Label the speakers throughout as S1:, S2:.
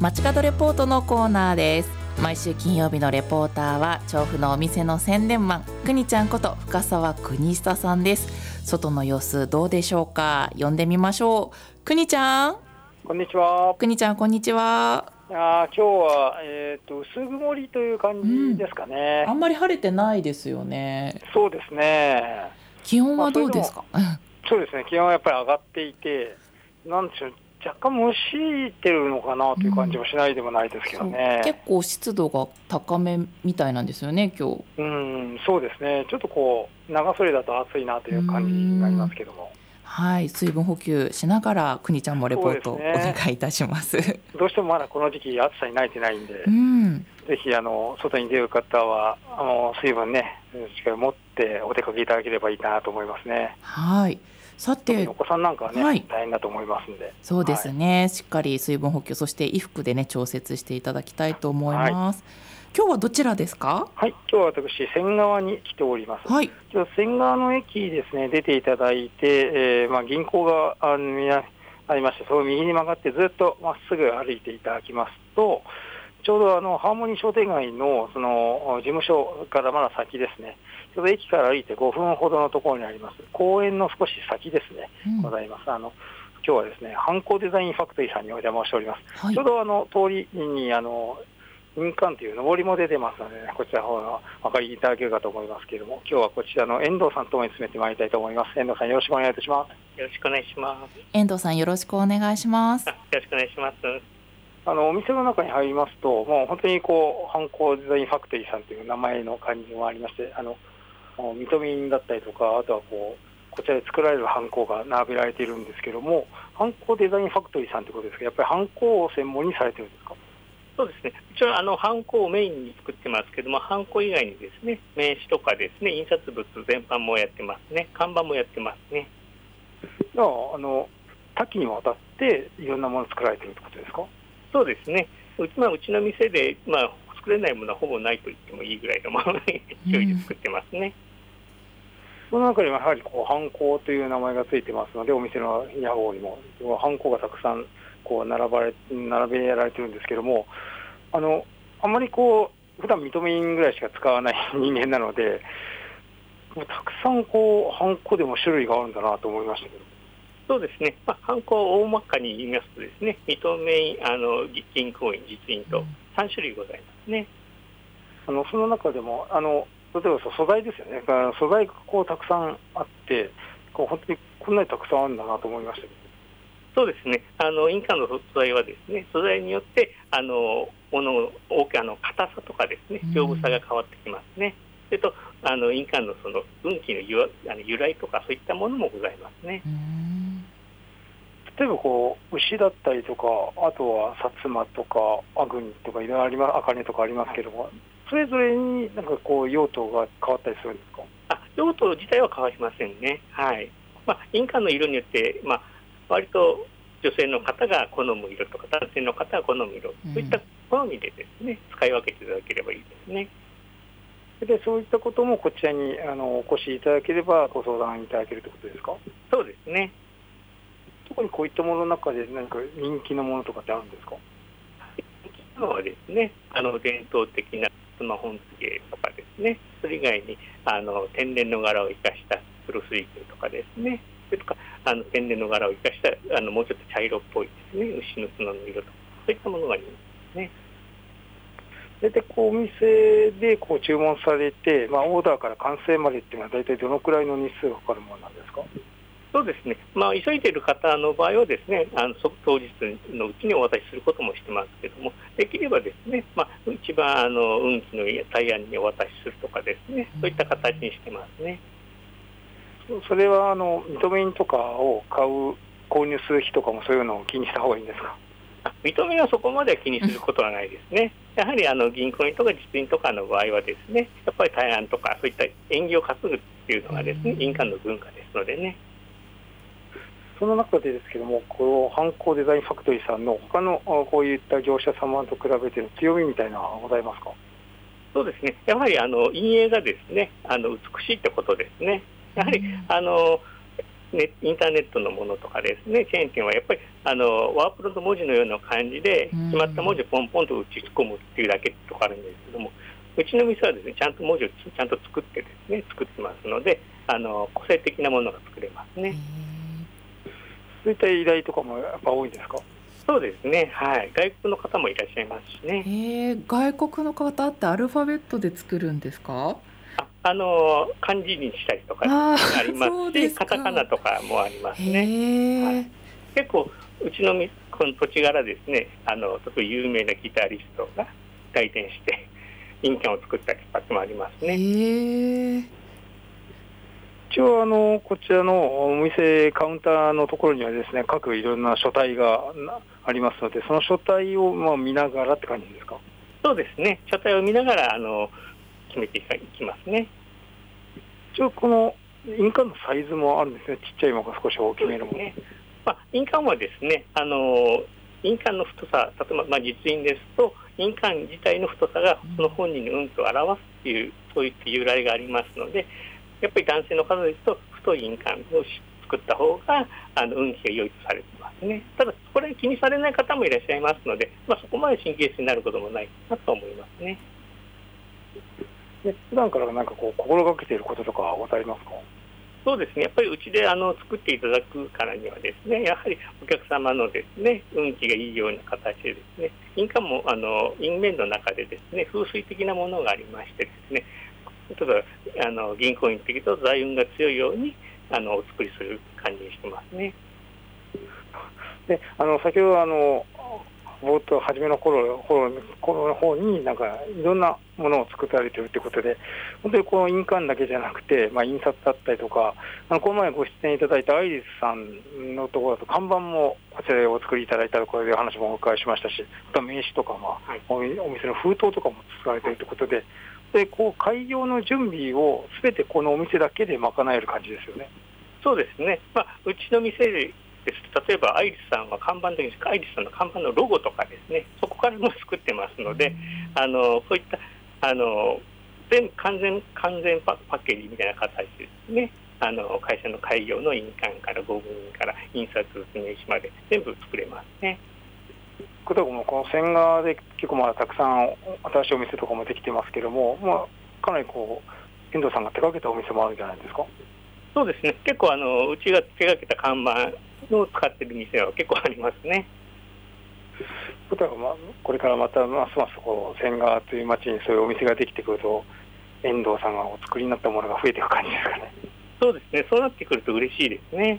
S1: 街角レポートのコーナーです。毎週金曜日のレポーターは調布のお店の宣伝マン、くにちゃんこと深澤国久さんです。外の様子どうでしょうか。呼んでみましょう。くにちゃん。
S2: こんにちは。
S1: くにちゃん、こんにちは。
S2: 今日は、薄曇りという感じですかね。
S1: あんまり晴れてないですよね。
S2: そうですね。
S1: 気温はどうですか。
S2: そうですね、気温はやっぱり上がっていて、なんでしょう、若干蒸してるのかなという感じもしないでもないですけどね。
S1: 結構湿度が高めみたいなんですよね、今日。
S2: そうですね、ちょっとこう長袖だと暑いなという感じになりますけども、
S1: はい、水分補給しながらくにちゃんもレポートお願いいたします。
S2: どうしてもまだこの時期暑さに慣れてないんで、ぜひ外に出る方は水分ねしっかり持ってお出かけいただければいいかなと思いますね。
S1: はい、さて
S2: お子さんなんかはね、大変だと思いますんで。
S1: そうですね、しっかり水分補給、そして衣服でね調節していただきたいと思います。今日はどちらですか。
S2: はい、今日は私仙川に来ております。仙川の駅ですね、出ていただいて、銀行がありまして、その右に曲がってずっとまっすぐ歩いていただきますと、ちょうどハーモニー商店街のその事務所からまだ先ですね、ちょうど駅から歩いて5分ほどのところにあります公園の少し先ですね、ございます。今日はですね、ハンコデザインファクトリーさんにお邪魔をしております。ちょうど通りに印鑑という上りも出てますので、ね、こちらの方のお分かりいただけるかと思いますけれども、今日はこちらの遠藤さんともに進めてまいりたいと思います。遠藤さん、よろしくお願いいたします。
S3: よろしくお願いします。
S1: 遠藤さん、よろしくお願いします。
S3: よろしくお願いします。
S2: お店の中に入りますと、もう本当にハンコデザインファクトリーさんという名前の感じもありまして、ミトミンだったりとか、あとはこちらで作られるハンコが並べられているんですけども、ハンコデザインファクトリーさんということですが、やっぱりハンコを専門にされているんですか。
S3: そうですね、一応ハンコをメインに作ってますけども、ハンコ以外にですね、名刺とかですね、印刷物全般もやってますね、看板もやってますね。
S2: じゃあ多岐にわたっていろんなものを作られているということですか。
S3: そうですね、うちの店で、作れないものはほぼないと言ってもいいぐらいのものに勢いで作ってますね。
S2: その中にはやはりハンコという名前がついてますので、お店の屋号にもハンコがたくさん並べられてるんですけども、あんまり普段認めんぐらいしか使わない人間なので、たくさんハンコでも種類があるんだなと思いましたけど。
S3: そうですね、ハンコを大まかに言いますとですね、認め銀行員、実印と3種類ございますね。
S2: その中でも例えば素材ですよね。素材がたくさんあって本当にこんなにたくさんあるんだなと思いましたけど。
S3: そうですね、印鑑の素材はですね、素材によって物の硬さとかですね、丈夫さが変わってきますね。それと印鑑のその運気の由来とかそういったものもございますね。
S2: 例えば牛だったりとか、あとは薩摩とか阿国とかいろいろあります、茜とかありますけども、それぞれに用途が変わったりするんですか。
S3: 用途自体は変わりませんね。はい。印鑑の色によって、割と女性の方が好む色とか男性の方が好む色、そういった好みでですね、使い分けていただければいいですね。
S2: でそういったこともこちらにお越しいただければご相談いただけるということですか。
S3: そうですね。
S2: 特にこういったものの中で何か人気のものとかってあるんですか。
S3: 人気のはですね、伝統的なスマホン付けとかですね、それ以外に天然の柄を生かしたプロスリーブとかですね、それとか天然の柄を生かしたもうちょっと茶色っぽいですね、牛の角の色とかそういったものがありますね。
S2: 大体お店で注文されて、オーダーから完成までっていうのは大体どのくらいの日数がかかるものなんですか。
S3: そうですね、急いでいる方の場合はですね、当日のうちにお渡しすることもしてますけども、できればですね、一番運気の大安にお渡しするとかですね、そういった形にしてますね。
S2: それは認め印とかを購入する日とかもそういうのを気にした方がいいんですか。
S3: 認めはそこまでは気にすることはないですね。やはり銀行印とか実印とかの場合はですね、やっぱり大安とかそういった縁起を担ぐっていうのがですね、印鑑の文化ですのでね。
S2: その中でですけども、ハンコデザインファクトリーさんの他のこういった業者様と比べての強みみたいなのはございますか。
S3: そうですね、やはり陰影がですね美しいってことですね。やはりインターネットのものとかですね、チェーン店はやっぱりワープロの文字のような感じで決まった文字をポンポンと打ち込むっていうだけとかあるんですけども、うちの店はですね、ちゃんと文字をちゃんと作ってですね、作ってますので、個性的なものが作れますね。
S2: そういった依頼とかもやっぱ多いですか？
S3: そうですね、はい、外国の方もいらっしゃいますしね。
S1: 外国の方ってアルファベットで作るんですか？
S3: 漢字にしたりとかありますし、カタカナとかもありますね。結構うちのこの土地柄ですね、とても有名なギタリストが来店して印鑑を作ったりとかもありますね。
S2: 一応こちらのお店カウンターのところにはですね、各いろんな書体がありますので、その書体を見ながらって感じですか？
S3: そうですね、書体を見ながら決めていきますね。
S2: 一応この印鑑のサイズもあるんですね。ちっちゃいものが少し大きめのもの、ね。
S3: 印鑑はですね、印鑑の太さ、例えば実印ですと印鑑自体の太さがその本人の運気を表すっていう、そういった由来がありますので、やっぱり男性の方ですと太い印鑑を作った方が運気が良いとされてますね。ただこれ気にされない方もいらっしゃいますので、そこまで神経質になることもないなと思いますね。
S2: で普段から心がけていることとかございますか？
S3: そうですね、やっぱりうちで作っていただくからにはですね、やはりお客様のですね運気がいいような形でですね、印鑑も印面の中でですね風水的なものがありましてですね、例えば銀行員的と財運が強いようにお作りする感じにしてますね。
S2: で先ほど冒頭初めの頃の方にいろんなものを作られているということで、本当にこの印鑑だけじゃなくて、印刷だったりとか、この前ご出演いただいたアイリスさんのところだと看板もこちらでお作りいただいたところで話もお伺いしましたし、あと名刺とか、お店の封筒とかも作られているということで、開業の準備をすべてこのお店だけで賄える感じですよね。
S3: そうですね、うちの店です。例えばアイリスさんは看板的にアイリスさんの看板のロゴとかですね、そこからも作ってますので、そういった完全パッケージみたいな形ですね、会社の開業の印鑑から合文から印刷名刺まで全部作れますね。
S2: この仙川で結構たくさん新しいお店とかもできてますけども、かなり遠藤さんが手掛けたお店もあるんじゃないですか？
S3: そうですね、結構うちが手掛けた看板を使っている店は結構ありますね。
S2: これからますます仙川という町にそういうお店ができてくると、遠藤さんがお作りになったものが増えていく感じですかね。
S3: そうですね、そうなってくると嬉しいですね。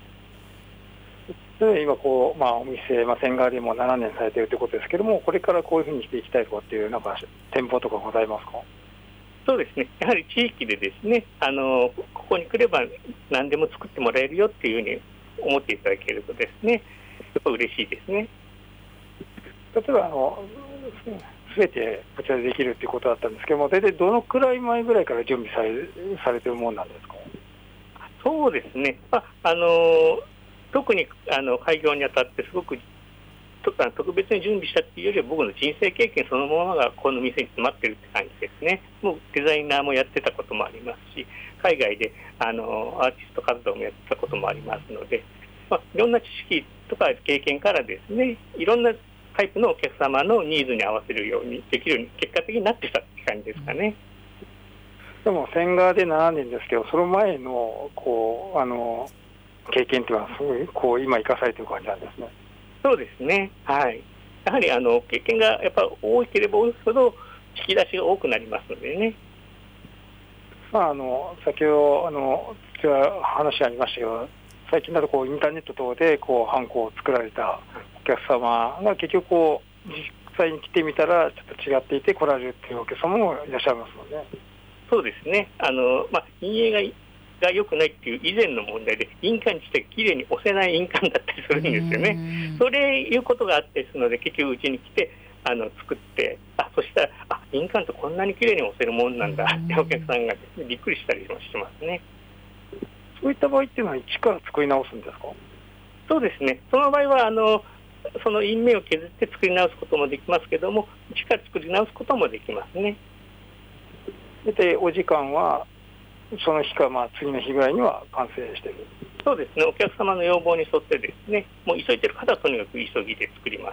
S2: 今お店、仙川でも7年されているということですけども、これからこういうふうにしていきたいとかっていう展望とかございますか？
S3: そうですね、やはり地域でですね、ここに来れば何でも作ってもらえるよっていうふうに思っていただけるとですね、やっぱ嬉しいですね。
S2: 例えば全てこちらでできるということだったんですけども、大体どのくらい前ぐらいから準備されているものなんですか？
S3: そうですね、特に開業にあたってすごく特別に準備したっていうよりは、僕の人生経験そのものがこの店に詰まってるって感じですね。もうデザイナーもやってたこともありますし、海外でアーティスト活動もやってたこともありますので、いろんな知識とか経験からですね、いろんなタイプのお客様のニーズに合わせるようにできるように結果的になってたって感じですかね。
S2: でも仙川で7年ですけど、その前の経験というのはすごい今生かされている感じなんですね。
S3: そうですね、はい、やはり経験がやっぱ多ければ多いほど引き出しが多くなりますのでね。
S2: 先ほど話ありましたけど、最近だとインターネット等でハンコを作られたお客様が結局実際に来てみたらちょっと違っていて来られるっていうお客様もいらっしゃいますので。
S3: そうですね、陰影が良くないっていう以前の問題で、印鑑自体きれいに押せない印鑑だったりするんですよね。それいうことがあってですので、結局うちに来て作って、そしたら印鑑ってこんなにきれいに押せるもんなんだってお客さんがびっくりしたりもしますね。
S2: そういった場合っていうのは一から作り直すんですか？
S3: そうですね、その場合はその印面を削って作り直すこともできますけども、一から作り直すこともできますね。
S2: でお時間はその日か、次の日ぐらいには完成している。
S3: そうですね、お客様の要望に沿ってですね、もう急いでる方はとにかく急ぎで作ります。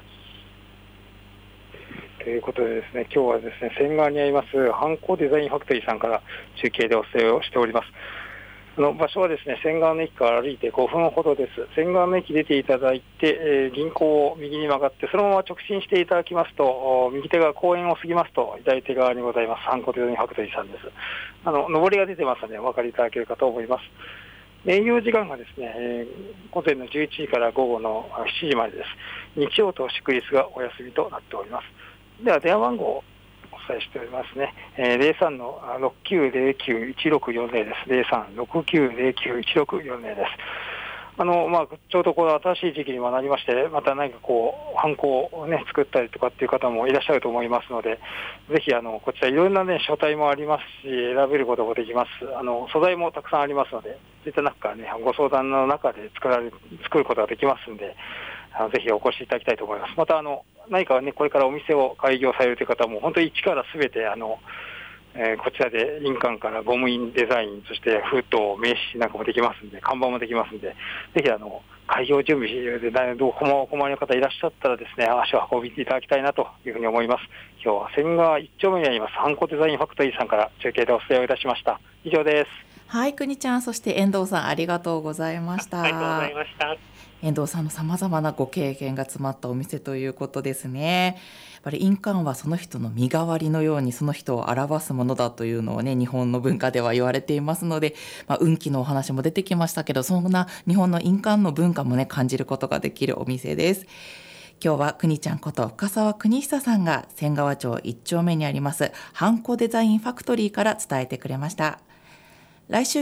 S2: ということでですね、今日はですね、仙川にありますハンコデザインファクトリーさんから中継でお伝えをしております。場所はですね、仙川の駅から歩いて5分ほどです。仙川の駅出ていただいて、銀行を右に曲がってそのまま直進していただきますと、右手が公園を過ぎますと左手側にございますハンコデザインファクトリーさんです。上りが出てますのでお分かりいただけるかと思います。営業時間がですね、午前の11時から午後の7時までです。日曜と祝日がお休みとなっております。では電話番号をお伝えしておりますね。03-6909-1640です。03-6909-1640です。ちょうどこの新しい時期にもなりまして、また何かハンコをね作ったりとかっていう方もいらっしゃると思いますので、ぜひこちらいろんなね書体もありますし、選べることもできます。素材もたくさんありますので、そういった中からねご相談の中で作ることができますので、ぜひお越しいただきたいと思います。また何かねこれからお店を開業されるという方も本当に一からすべてこちらで印鑑からゴム印デザイン、そして封筒、名刺なんかもできますんで、看板もできますんで、ぜひ開業準備でお困りの方いらっしゃったらですね、足を運びていただきたいなというふうに思います。今日は仙川1丁目にありますハンコデザインファクトリーさんから中継でお伝えをいたしました。以上です。
S1: はい、くにちゃん、そして遠藤さん、ありがとうございました。
S3: ありがとうございました。
S1: 遠藤さんのさまざまなご経験が詰まったお店ということですね。やっぱり印鑑はその人の身代わりのようにその人を表すものだというのをね、日本の文化では言われていますので、運気のお話も出てきましたけど、そんな日本の印鑑の文化もね感じることができるお店です。今日はくにちゃんこと深澤邦久さんが仙川町1丁目にありますハンコデザインファクトリーから伝えてくれました。来週